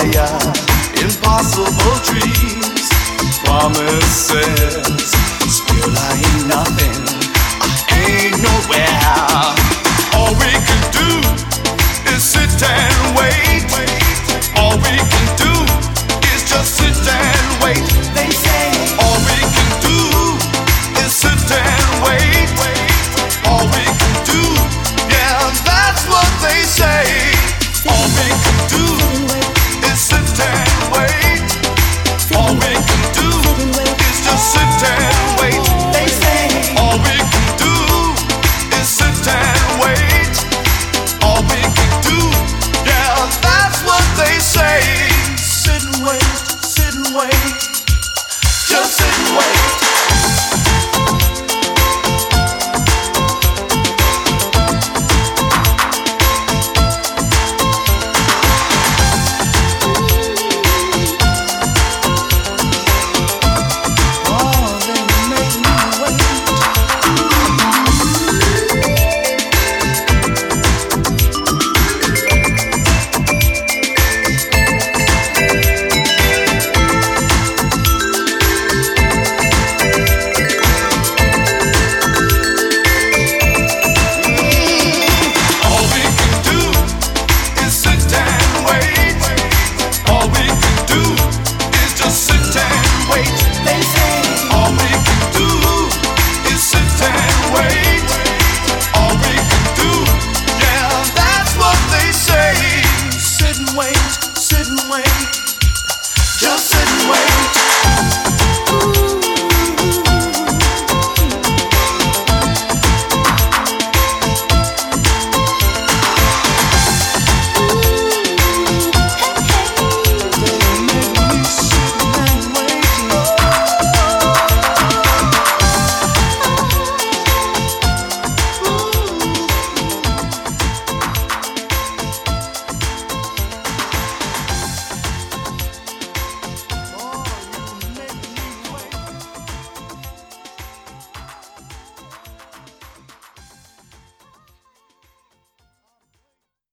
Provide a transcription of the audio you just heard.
fire, impossible dreams, promises. Still I ain't nothing, I ain't nowhere. All we can do is sit and wait. All we can do is just sit and wait. They say all we can do is sit and wait. All we can do, yeah, that's what they say. All we can do is sit and wait. All we can do is just sit and wait. They say all we can do is sit and wait. All we can do, yeah, that's what they say. Sit and wait, just sit and wait.